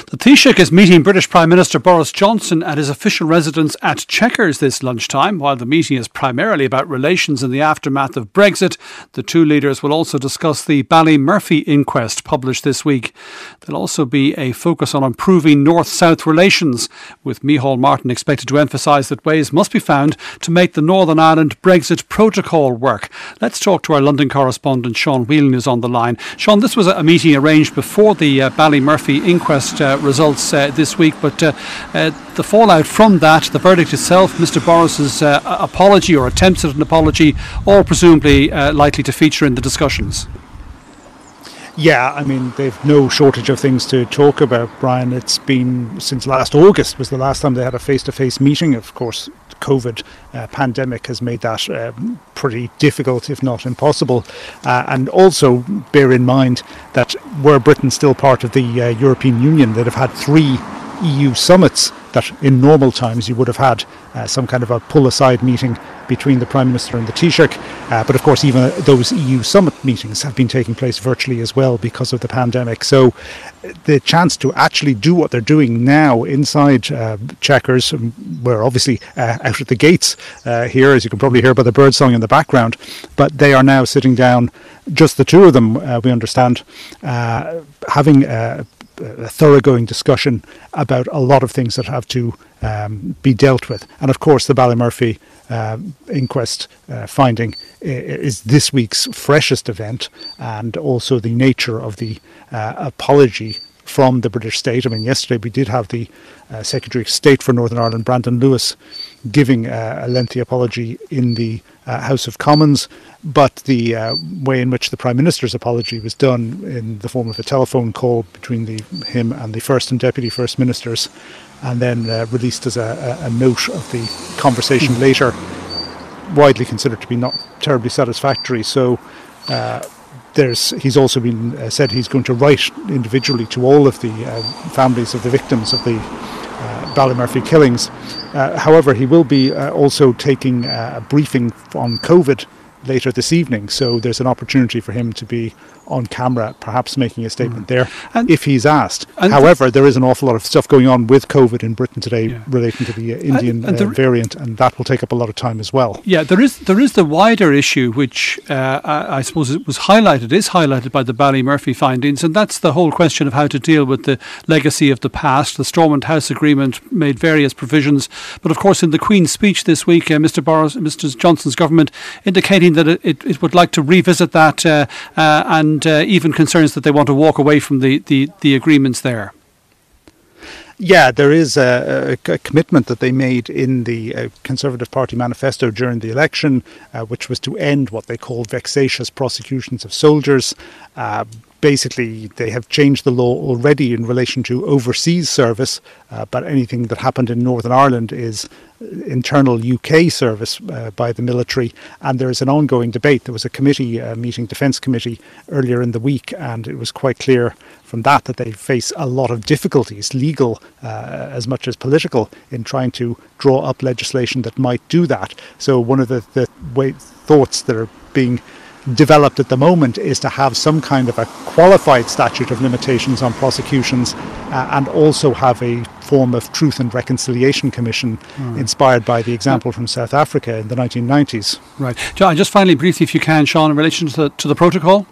The Taoiseach is meeting British Prime Minister Boris Johnson at his official residence at Chequers this lunchtime. While the meeting is primarily about relations in the aftermath of Brexit, the two leaders will also discuss the Ballymurphy inquest published this week. There'll also be a focus on improving North-South relations, with Micheál Martin expected to emphasise that ways must be found to make the Northern Ireland Brexit protocol work. Let's talk to our London correspondent Sean Whelan, who's on the line. Sean, this was a meeting arranged before the Ballymurphy inquest results this week, but the fallout from that, the verdict itself, Mr Boris's apology or attempts at an apology, all presumably likely to feature in the discussions. Yeah, I mean, they've no shortage of things to talk about, Brian. It's been since last August was the last time they had a face-to-face meeting. Of course, the COVID pandemic has made that pretty difficult, if not impossible. And also bear in mind that were Britain still part of the European Union, they'd have had 3 EU summits that in normal times you would have had some kind of a pull-aside meeting between the Prime Minister and the Taoiseach. But of course, even those EU summit meetings have been taking place virtually as well because of the pandemic. So the chance to actually do what they're doing now inside Chequers, we're obviously out at the gates here, as you can probably hear by the birdsong in the background, but they are now sitting down, just the two of them, we understand, having a thoroughgoing discussion about a lot of things that have to be dealt with. And of course, the Ballymurphy inquest finding is this week's freshest event, and also the nature of the apology from the British state. I mean, yesterday we did have the Secretary of State for Northern Ireland, Brandon Lewis, giving a lengthy apology in the House of Commons, but the way in which the Prime Minister's apology was done in the form of a telephone call between him and the First and Deputy First Ministers, and then released as a note of the conversation later, widely considered to be not terribly satisfactory. So he's also been said he's going to write individually to all of the families of the victims of the Ballymurphy killings. However, he will be also taking a briefing on COVID later this evening, so there's an opportunity for him to be on camera, perhaps making a statement there, if he's asked. However, there is an awful lot of stuff going on with COVID in Britain today relating to the Indian variant, and that will take up a lot of time as well. Yeah, there is the wider issue, which I suppose is highlighted by the Ballymurphy findings, and that's the whole question of how to deal with the legacy of the past. The Stormont House Agreement made various provisions, but of course in the Queen's speech this week, Mr Johnson's government indicating that it would like to revisit that and even concerns that they want to walk away from the agreements there. Yeah, there is a commitment that they made in the Conservative Party manifesto during the election, which was to end what they call vexatious prosecutions of soldiers. Basically, they have changed the law already in relation to overseas service, but anything that happened in Northern Ireland is internal UK service by the military, and there is an ongoing debate. There was a committee meeting, Defence Committee, earlier in the week, and it was quite clear from that they face a lot of difficulties, legal as much as political, in trying to draw up legislation that might do that. So one of the thoughts that are being developed at the moment is to have some kind of a qualified statute of limitations on prosecutions, and also have a form of Truth and Reconciliation Commission inspired by the example from South Africa in the 1990s. Right. John, just finally, briefly, if you can, Sean, in relation to the protocol?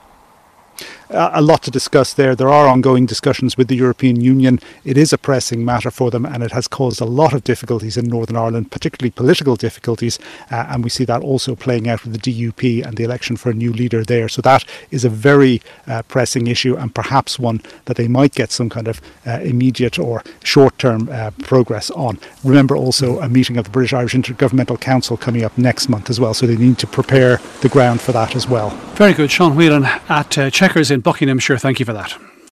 A lot to discuss there. There are ongoing discussions with the European Union. It is a pressing matter for them, and it has caused a lot of difficulties in Northern Ireland, particularly political difficulties, and we see that also playing out with the DUP and the election for a new leader there. So that is a very pressing issue, and perhaps one that they might get some kind of immediate or short-term progress on. Remember also a meeting of the British Irish Intergovernmental Council coming up next month as well, so they need to prepare the ground for that as well. Very good. Sean Whelan at Chequers in Buckinghamshire. Thank you for that.